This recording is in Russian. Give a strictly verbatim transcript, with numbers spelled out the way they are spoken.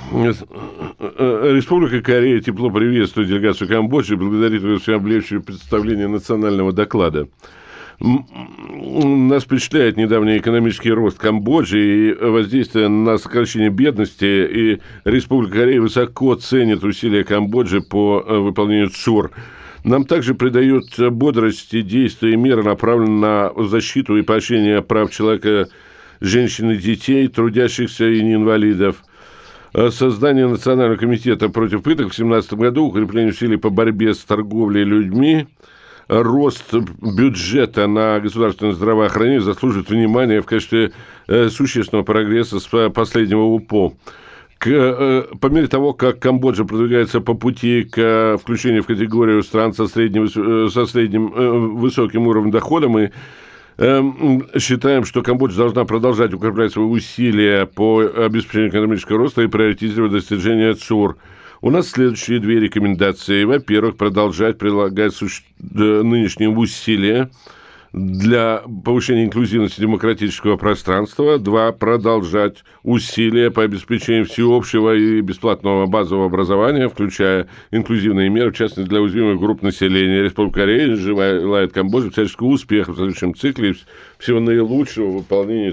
Республика Корея тепло приветствует делегацию Камбоджи и благодарит за всеобъемлющее представление национального доклада. Нас впечатляет недавний экономический рост Камбоджи и воздействие на сокращение бедности, и Республика Корея высоко ценит усилия Камбоджи по выполнению ЦУР. Нам также придает бодрости действия и меры, направленные на защиту и поощрение прав человека, женщин и детей, трудящихся и инвалидов. Создание Национального комитета против пыток в две тысячи семнадцатом году, укрепление усилий по борьбе с торговлей людьми, рост бюджета на государственное здравоохранение заслуживает внимания в качестве существенного прогресса с последнего УПО. К, по мере того, как Камбоджа продвигается по пути к включению в категорию стран со средним, со средним высоким уровнем дохода, мы считаем, что Камбоджа должна продолжать укреплять свои усилия по обеспечению экономического роста и приоритизировать достижения ЦУР. У нас следующие две рекомендации. Во-первых, продолжать прилагать суще... нынешние усилия для повышения инклюзивности демократического пространства. Два. Продолжать усилия по обеспечению всеобщего и бесплатного базового образования, включая инклюзивные меры, в частности, для уязвимых групп населения. Республика Корея желает Камбоджи всяческого успеха в следующем цикле и всего наилучшего в выполнении